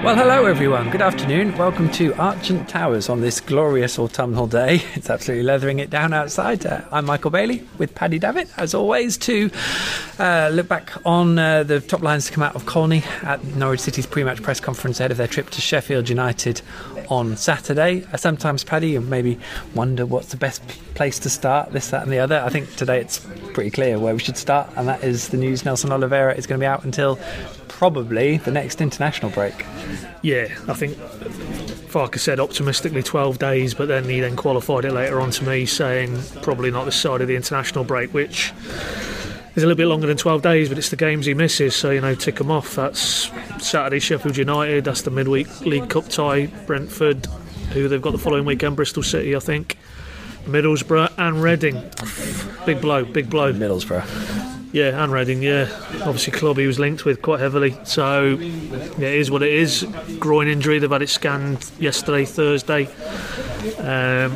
Well, hello everyone. Good afternoon. Welcome to Argent Towers on this glorious autumnal day. It's absolutely leathering it down outside. I'm Michael Bailey with Paddy Davitt, as always, to look back on the top lines to come out of Colney at Norwich City's pre-match press conference ahead of their trip to Sheffield United on Saturday. Sometimes, Paddy, you maybe wonder what's the best place to start, this, that and the other. I think today it's pretty clear where we should start, and that is the news Nelson Oliveira is going to be out until probably the next international break. Yeah, I think Farke said optimistically 12 days, but then he then qualified it later on to me saying probably not this side of the international break, which is a little bit longer than 12 days, but it's the games he misses, so tick them off. That's Saturday Sheffield United, that's the midweek League Cup tie, Brentford, who they've got the following weekend, Bristol City, I think, Middlesbrough and Reading. Big blow. Middlesbrough. Yeah, and Reading, yeah. Obviously club he was linked with quite heavily. So, yeah, it is what it is. Groin injury, they've had it scanned yesterday, Thursday. And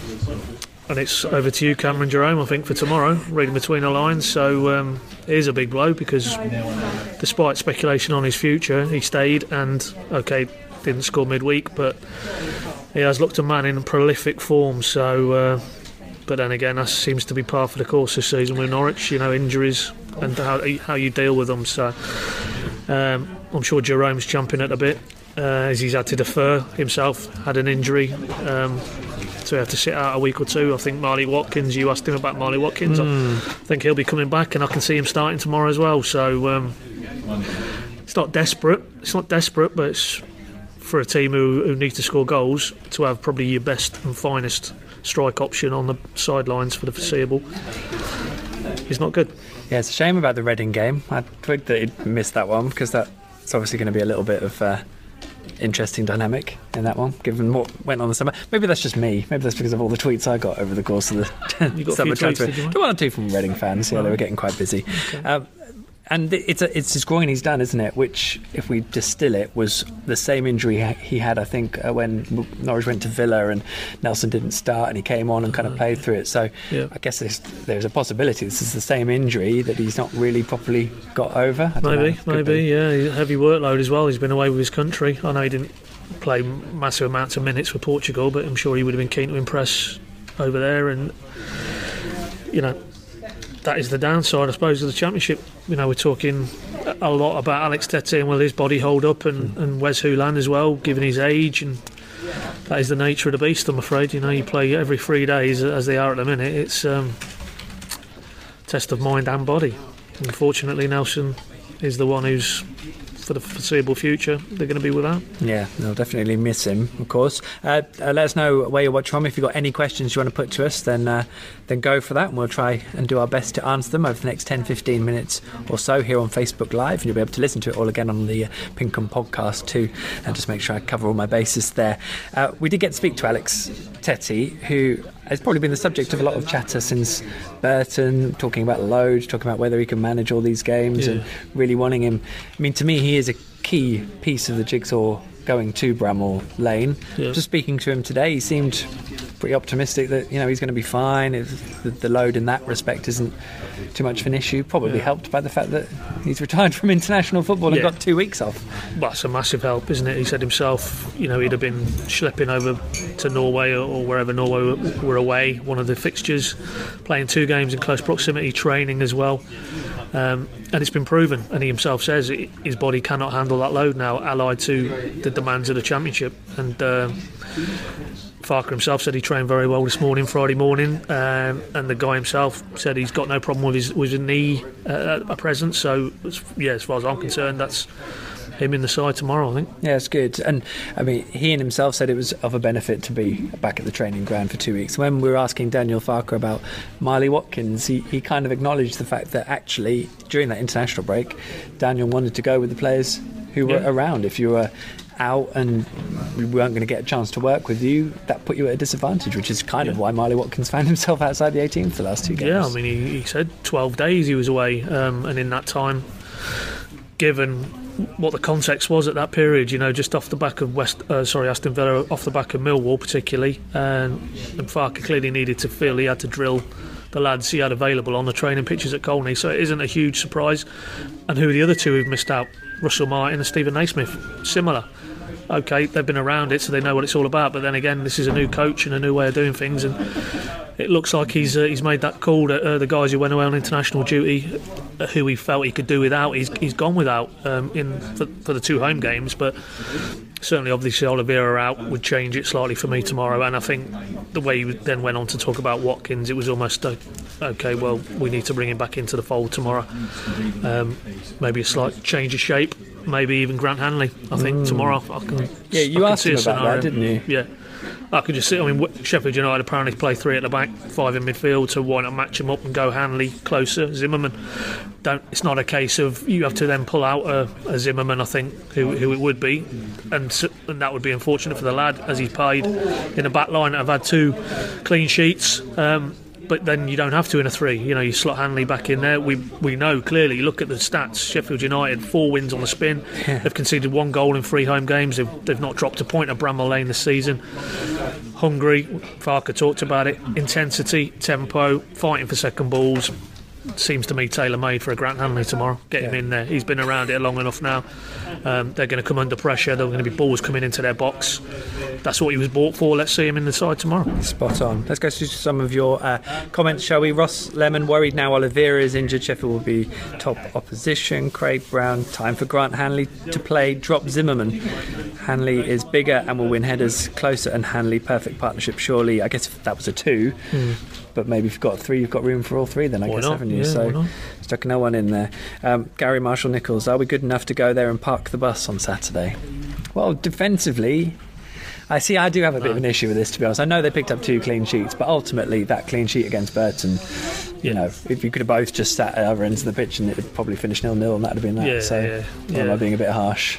it's over to you, Cameron Jerome, I think, for tomorrow, reading between the lines. So, it is a big blow because despite speculation on his future, he stayed and, OK, didn't score midweek, but he has looked a man in prolific form. So... but then again, that seems to be par for the course this season with Norwich, injuries and how you deal with them. So I'm sure Jerome's champing at a bit as he's had to defer himself, had an injury, so he had to sit out a week or two. I think Marley Watkins, you asked him about Marley Watkins, I think he'll be coming back and I can see him starting tomorrow as well. So it's not desperate, but it's for a team who need to score goals to have probably your best and finest strike option on the sidelines for the foreseeable is not good. Yeah, it's a shame about the Reading game. I twigged that he'd missed that one because that's obviously going to be a little bit of interesting dynamic in that one, given what went on the summer. Maybe that's just me. Maybe that's because of all the tweets I got over the course of the summer transfer. One or two from Reading fans. Yeah, they were getting quite busy. Okay. And it's his groin he's done, isn't it? Which, if we distill it, was the same injury he had, I think, when Norwich went to Villa and Nelson didn't start and he came on and kind of played through it. So yeah. I guess there's a possibility this is the same injury that he's not really properly got over. Maybe, yeah. Heavy workload as well. He's been away with his country. I know he didn't play massive amounts of minutes for Portugal, but I'm sure he would have been keen to impress over there. And, that is the downside, I suppose, of the Championship. We're talking a lot about Alex Tettey and will his body hold up, and Wes Hulan as well, given his age, and that is the nature of the beast, I'm afraid. You play every 3 days as they are at the minute. It's test of mind and body. Unfortunately, Nelson is the one who's, for the foreseeable future, they're going to be without. Yeah, they'll definitely miss him, of course. Let us know where you're watching from. If you've got any questions you want to put to us, then go for that, and we'll try and do our best to answer them over the next 10-15 minutes or so here on Facebook Live, and you'll be able to listen to it all again on the Pinkham podcast too, and just make sure I cover all my bases there. We did get to speak to Alex Tettey, who has probably been the subject of a lot of chatter since Burton, talking about load, talking about whether he can manage all these games, and really wanting him. I mean, to me, he is a key piece of the jigsaw going to Bramall Lane. Yeah. Just speaking to him today, he seemed pretty optimistic that he's going to be fine. The load in that respect isn't too much of an issue. Probably helped by the fact that he's retired from international football and got 2 weeks off. Well, that's a massive help, isn't it? He said himself, he'd have been schlepping over to Norway or wherever Norway were away, one of the fixtures, playing 2 games in close proximity, training as well. And it's been proven, and he himself says his body cannot handle that load now, allied to the demands of the Championship. And Farke himself said he trained very well this morning, Friday morning, and the guy himself said he's got no problem with his knee at present. So as far as I'm concerned, that's him in the side tomorrow, I think. Yeah, it's good. And I mean, he and himself said it was of a benefit to be back at the training ground for 2 weeks. When we were asking Daniel Farke about Marley Watkins, he kind of acknowledged the fact that actually during that international break, Daniel wanted to go with the players who were around. If you were out and we weren't going to get a chance to work with you, that put you at a disadvantage, which is kind of why Marley Watkins found himself outside the 18 for the last 2 games. Yeah, I mean, he said 12 days he was away, and in that time, given what the context was at that period, just off the back of Aston Villa, off the back of Millwall particularly, and Farke clearly needed to feel he had to drill the lads he had available on the training pitches at Colney, so it isn't a huge surprise. And who are the other two who've missed out? Russell Martin and Stephen Naismith, similar. okay, they've been around it, so they know what it's all about. But then again, this is a new coach and a new way of doing things, and it looks like he's made that call that the guys who went away on international duty, who he felt he could do without, he's gone without for the 2 home games. But certainly, obviously, Oliveira out would change it slightly for me tomorrow. And I think the way he then went on to talk about Watkins, it was almost okay, well, we need to bring him back into the fold tomorrow. Maybe a slight change of shape, maybe even Grant Hanley. I think tomorrow I can. Yeah, you asked him about that, didn't you? Yeah. I could just see. I mean, Sheffield United apparently play 3 at the back, 5 in midfield. So why not match them up and go Hanley closer, Zimmerman? It's not a case of you have to then pull out a Zimmerman. I think who it would be, and that would be unfortunate for the lad as he's paid in the back line. I've had 2 clean sheets. But then you don't have to in a 3. You slot Hanley back in there. We know clearly. Look at the stats. Sheffield United 4 wins on the spin. Yeah. They've conceded 1 goal in 3 home games. They've not dropped a point at Bramall Lane this season. Hungry. Farker talked about it. Intensity, tempo, fighting for second balls. Seems to me tailor-made for a Grant Hanley tomorrow. Get him in there. He's been around it long enough now. They're going to come under pressure. There are going to be balls coming into their box. That's what he was bought for. Let's see him in the side tomorrow. Spot on. Let's go through some of your comments, shall we? Ross Lemon, worried now Oliveira is injured. Sheffield will be top opposition. Craig Brown, time for Grant Hanley to play. Drop Zimmerman. Hanley is bigger and will win headers. Closer and Hanley, perfect partnership surely. I guess if that was a 2... But maybe if you've got 3, you've got room for all 3 then, I guess, haven't you? Yeah, so stuck no one in there. Gary Marshall-Nichols, are we good enough to go there and park the bus on Saturday? Well, defensively, I do have a bit of an issue with this, to be honest. I know they picked up 2 clean sheets, but ultimately that clean sheet against Burton, if you could have both just sat at other ends of the pitch and it would probably finish 0-0 and that would have been that. Am I being a bit harsh?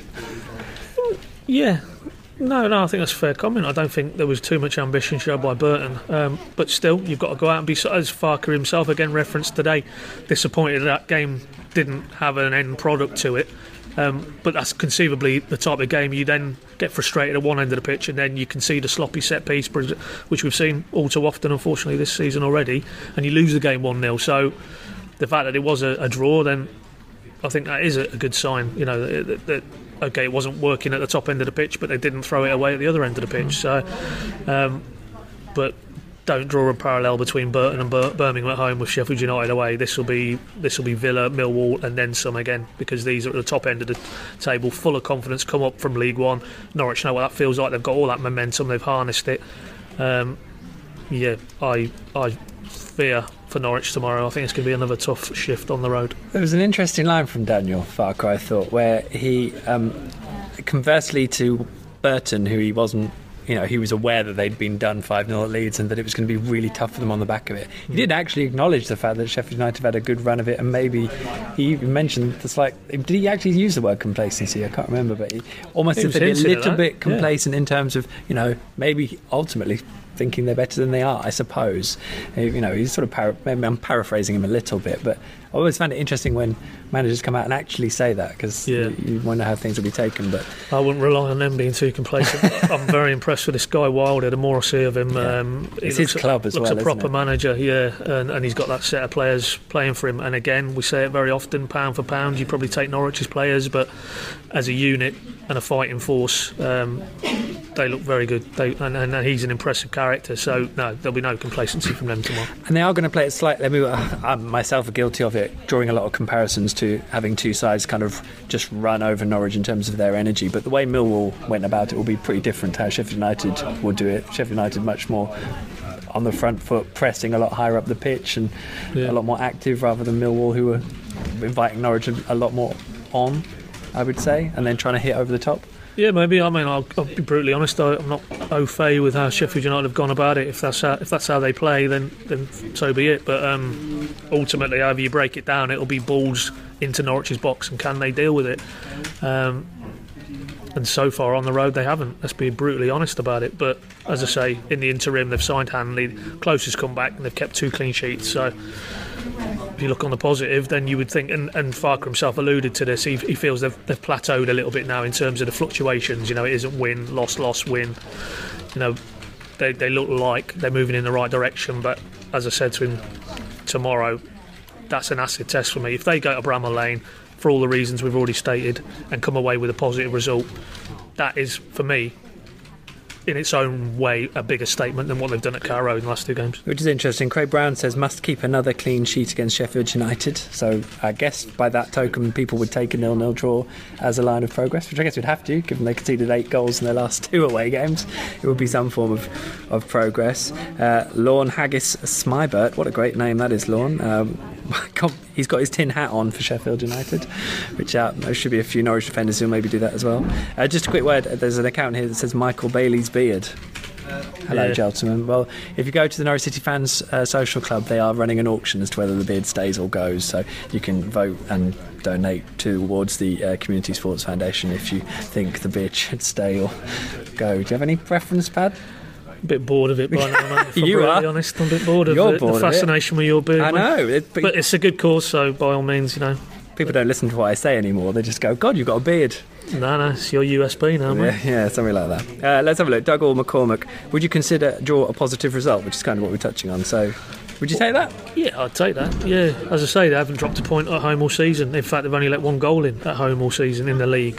Yeah. No, I think that's a fair comment. I don't think there was too much ambition shown by Burton. But still, you've got to go out and be, as Farker himself again referenced today, disappointed that game didn't have an end product to it. But that's conceivably the type of game you then get frustrated at one end of the pitch and then you concede a sloppy set piece, which we've seen all too often, unfortunately, this season already, and you lose the game 1-0. So the fact that it was a draw, then I think that is a good sign. That okay, it wasn't working at the top end of the pitch, but they didn't throw it away at the other end of the pitch. So, but don't draw a parallel between Burton and Birmingham at home with Sheffield United away. This will be Villa, Millwall, and then some again, because these are at the top end of the table, full of confidence, come up from League One. Norwich know what that feels like. They've got all that momentum. They've harnessed it. I fear for Norwich tomorrow. I think it's going to be another tough shift on the road. There was an interesting line from Daniel Farker, I thought, where he, conversely to Burton, who he wasn't, he was aware that they'd been done 5-0 at Leeds and that it was going to be really tough for them on the back of it. He did actually acknowledge the fact that Sheffield United have had a good run of it, and maybe he even mentioned did he actually use the word complacency? I can't remember, but he almost said a little bit complacent in terms of, maybe ultimately thinking they're better than they are, I suppose. He's sort of maybe I'm paraphrasing him a little bit, but I always find it interesting when managers come out and actually say that, because you wonder how things will be taken. But I wouldn't rely on them being too complacent. I'm very impressed with this guy Wilder. The more I see of him, it's his club as well. Looks a proper manager, and he's got that set of players playing for him. And again, we say it very often, pound for pound, you probably take Norwich's players, but as a unit and a fighting force, they look very good. And he's an impressive character. So no, there'll be no complacency from them tomorrow. And they are going to play it slightly. I myself are guilty of it, drawing a lot of comparisons to having 2 sides kind of just run over Norwich in terms of their energy. But the way Millwall went about it will be pretty different to how Sheffield United will do it. Sheffield United much more on the front foot, pressing a lot higher up the pitch and a lot more active, rather than Millwall, who were inviting Norwich a lot more on, I would say, and then trying to hit over the top. Yeah, maybe. I mean, I'll be brutally honest. I'm not au fait with how Sheffield United have gone about it. If that's how they play, then so be it. But ultimately, however you break it down, it'll be balls into Norwich's box, and can they deal with it? And so far on the road, they haven't. Let's be brutally honest about it. But as I say, in the interim, they've signed Hanley. Close come back, and they've kept 2 clean sheets. So if you look on the positive, then you would think, and Farker himself alluded to this, he feels they've plateaued a little bit now in terms of the fluctuations. It isn't win, loss, win. They look like they're moving in the right direction, but as I said to him tomorrow, that's an acid test for me. If they go to Bramall Lane for all the reasons we've already stated and come away with a positive result, that is, for me, in its own way, a bigger statement than what they've done at Carrow Road in the last 2 games. Which is interesting. Craig Brown says must keep another clean sheet against Sheffield United. So I guess by that token, people would take a 0-0 draw as a line of progress, which I guess we'd have to, given they conceded 8 goals in their last 2 away games. It would be some form of progress. Lorne Haggis Smybert, what a great name that is, Lorne. He's got his tin hat on for Sheffield United, which there should be a few Norwich defenders who'll maybe do that as well. Just a quick word, there's an account here that says Michael Bailey's beard. Hello, gentlemen. Well, if you go to the Norwich City Fans Social Club, they are running an auction as to whether the beard stays or goes, so you can vote and donate towards the Community Sports Foundation if you think the beard should stay or go. Do you have any preference, Pad? A bit bored of it by now, mate. If I'm You really are. honest, I'm a bit bored of You're it. bored The of it. fascination with your beard. I mate. know, But it's a good cause, so by all means, people don't listen to what I say anymore. They just go, God, you've got a beard. no, it's your USP now, mate. Yeah, something like that. Let's have a look. Dougal McCormack, would you consider draw a positive result, which is kind of what we're touching on? So, would you take that? Yeah, I'd take that. Yeah, as I say, they haven't dropped a point at home all season. In fact, they've only let 1 goal in at home all season in the league.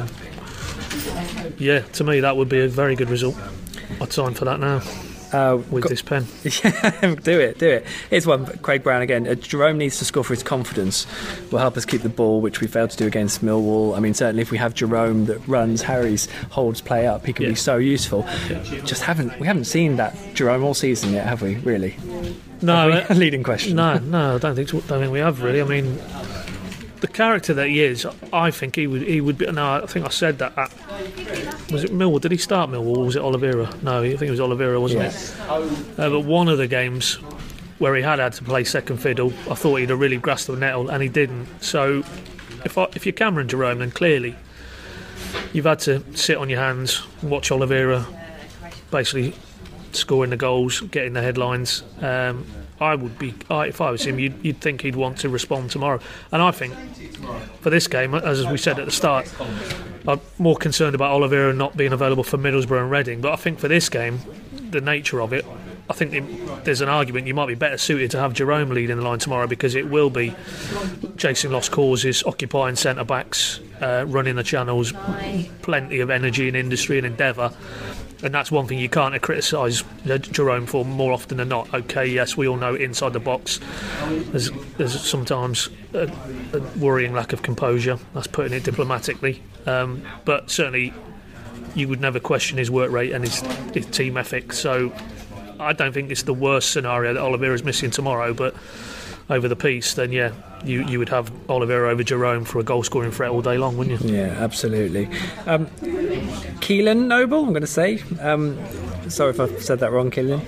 Yeah, to me, that would be a very good result. I'd sign for that now with this pen. Yeah, do it. Here's one, Craig Brown again. Jerome needs to score for his confidence. Will help us keep the ball, which we failed to do against Millwall. I mean, certainly if we have Jerome that runs Harry's holds play up, he can be so useful. Just we haven't seen that Jerome all season yet, have we? Really? No, leading question. No, I don't think we have really. I mean, the character that he is, I think he would be. No, I think I said that. Was it Millwall? Did he start Millwall? Or was it Oliveira? No, I think it was Oliveira, wasn't it? But one of the games where he had to play second fiddle, I thought he'd have really grasped the nettle, and he didn't. So, if you're Cameron Jerome, then clearly you've had to sit on your hands, watch Oliveira basically scoring the goals, getting the headlines. If I was him, you'd think he'd want to respond tomorrow. And I think for this game, as we said at the start, I'm more concerned about Oliveira not being available for Middlesbrough and Reading. But I think for this game, the nature of it, I think there's an argument you might be better suited to have Jerome leading the line tomorrow, because it will be chasing lost causes, occupying centre-backs, running the channels, plenty of energy and industry and endeavour. And that's one thing you can't criticise Jerome for more often than not. OK, yes, we all know inside the box there's sometimes a worrying lack of composure. That's putting it diplomatically. But certainly you would never question his work rate and his team ethic. So I don't think it's the worst scenario that Oliveira's missing tomorrow, but over the piece, then yeah, you would have Oliveira over Jerome for a goal scoring threat all day long, wouldn't you? Yeah, absolutely. Keelan Noble, I'm going to say. Sorry if I've said that wrong, Keelan.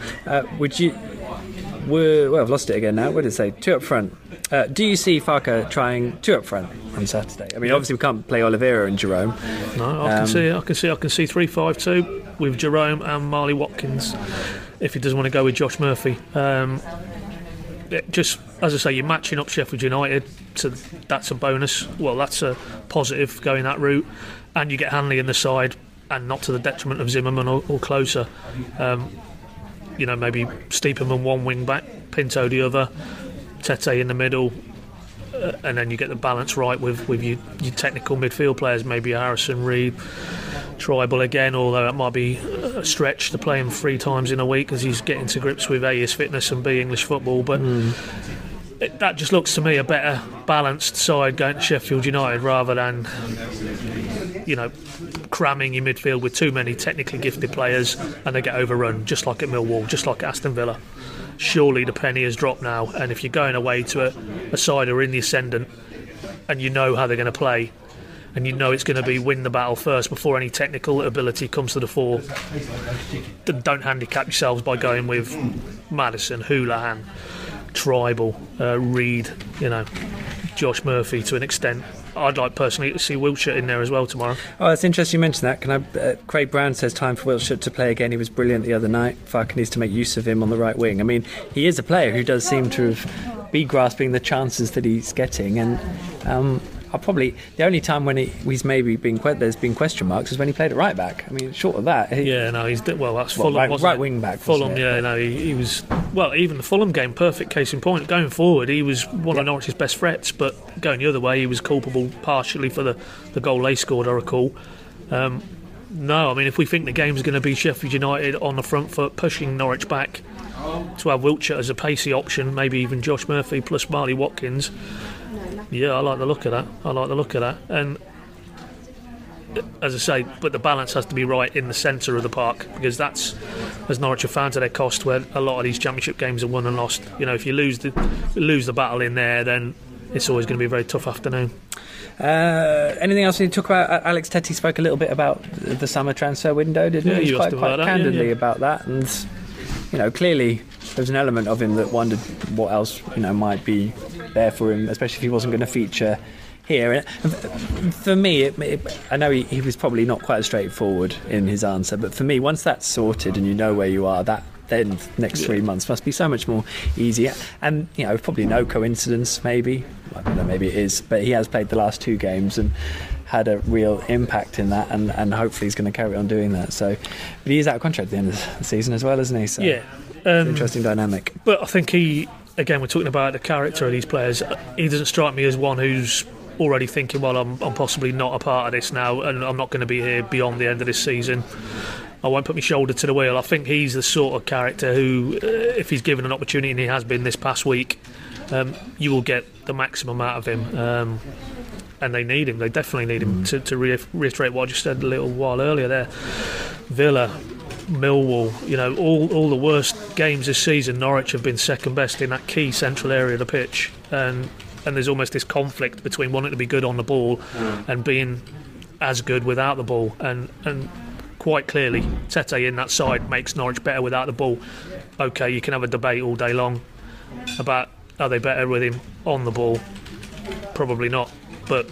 I've lost it again now. What did it say? 2 up front. Do you see Farke trying 2 up front on Saturday? I mean, obviously we can't play Oliveira and Jerome. No, I can see it. I can see 3-5-2 with Jerome and Marley Watkins if he doesn't want to go with Josh Murphy. Just as I say, you're matching up Sheffield United, so that's a bonus. Well, that's a positive going that route, and you get Hanley in the side, and not to the detriment of Zimmerman or closer. Maybe Steeperman one wing back, Pinto the other, Tete in the middle, and then you get the balance right with your technical midfield players, maybe Harrison, Reed, Tribal again, although that might be a stretch to play him 3 times in a week as he's getting to grips with A, his fitness, and B, English football. But that just looks to me a better balanced side going to Sheffield United rather than cramming your midfield with too many technically gifted players and they get overrun, just like at Millwall, just like at Aston Villa. Surely the penny has dropped now, and if you're going away to a side who are in the ascendant and you know how they're going to play, and you know it's going to be win the battle first before any technical ability comes to the fore, then don't handicap yourselves by going with Maddison, Houlihan, Tribal, Reed, Josh Murphy to an extent. I'd like personally to see Wiltshire in there as well tomorrow. Oh, that's interesting you mentioned that. Can I? Craig Brown says time for Wiltshire to play again. He was brilliant the other night. Farke needs to make use of him on the right wing. I mean, he is a player who does seem to be grasping the chances that he's getting, and the only time when there's been question marks is when he played at right back. I mean, short of that, that's Fulham, right wing back. Fulham, he was. Well, even the Fulham game, perfect case in point. Going forward, he was one of Norwich's best threats, but going the other way, he was culpable partially for the goal they scored, I recall. No, I mean, if we think the game's going to be Sheffield United on the front foot, pushing Norwich back to have Wiltshire as a pacey option, maybe even Josh Murphy plus Marley Watkins, yeah, I like the look of that. And as I say, but the balance has to be right in the centre of the park, because that's, as Norwich have found to their cost, where a lot of these championship games are won and lost. You know, if you lose the battle in there, then it's always going to be a very tough afternoon. Anything else we need to talk about? Alex Tetty spoke a little bit about the summer transfer window, didn't he? You Quite asked him about that, candidly yeah. about that, and you know, clearly there's an element of him that wondered what else, you know, might be there for him, especially if he wasn't going to feature here. And for me, I know he was probably not quite as straightforward in his answer, but for me, once that's sorted and you know where you are, that then next 3 months must be so much more easier. And you know, probably no coincidence, maybe, I don't know, maybe it is, but he has played the last 2 games and had a real impact in that, and hopefully he's going to carry on doing that. So, but he is out of contract at the end of the season as well, isn't he? So Yeah, it's an interesting dynamic. But I think again, we're talking about the character of these players. He doesn't strike me as one who's already thinking, well, I'm possibly not a part of this now, and I'm not going to be here beyond the end of this season. I won't put my shoulder to the wheel. I think he's the sort of character who, if he's given an opportunity, and he has been this past week, you will get the maximum out of him. And they need him. They definitely need him. To reiterate what I just said a little while earlier there, Villa, Millwall, you know, all the worst games this season, Norwich have been second best in that key central area of the pitch, and there's almost this conflict between wanting to be good on the ball and being as good without the ball, and quite clearly Tete in that side makes Norwich better without the ball. Okay, you can have a debate all day long about are they better with him on the ball? Probably not, but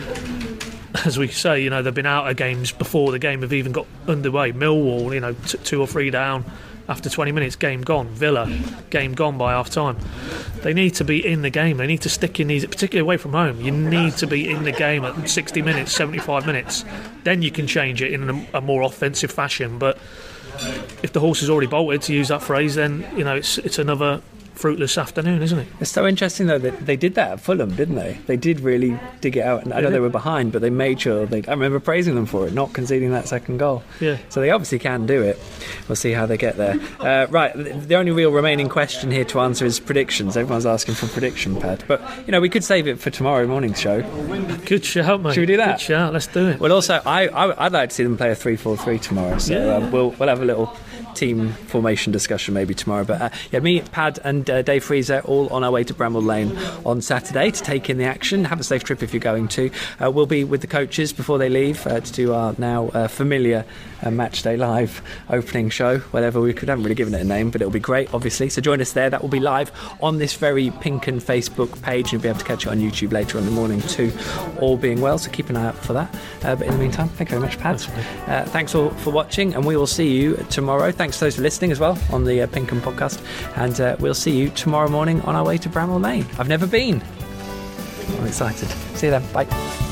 as we say, you know, they've been out of games before the game have even got underway. Millwall, you know, 2 or 3 down after 20 minutes, game gone. Villa, game gone by half time. They need to be in the game. They need to stick in these, particularly away from home. You need to be in the game at 60 minutes, 75 minutes. Then you can change it in a more offensive fashion. But if the horse is already bolted, to use that phrase, then you know it's another fruitless afternoon, isn't it? It's so interesting though that they did that at Fulham, didn't they? They did really dig it out, and I know they were behind, but they made sure. I remember praising them for it, not conceding that second goal. Yeah. So they obviously can do it. We'll see how they get there. Right, the only real remaining question here to answer is predictions. Everyone's asking for prediction, Pad, but you know, we could save it for tomorrow morning's show. Good shout, mate. Should we do that? Good shout. Let's do it. Well, also, I'd like to see them play a 3-4-3 tomorrow. So we'll have a little team formation discussion maybe tomorrow. But me, Pad and Dave Freezer all on our way to Bramall Lane on Saturday to take in the action. Have a safe trip if you're going to. We'll be with the coaches before they leave to do our now familiar Matchday Live opening show, whatever. We haven't really given it a name, but it'll be great, obviously. So join us there. That will be live on this very Pinken Facebook page. You'll be able to catch it on YouTube later in the morning too, all being well. So keep an eye out for that. But in the meantime, thank you very much, Pad. Thanks all for watching, and we will see you tomorrow. Thanks to those for listening as well on the Pinken podcast, and we'll see you tomorrow morning on our way to Bramall Lane. I've never been. I'm excited. See you then. Bye.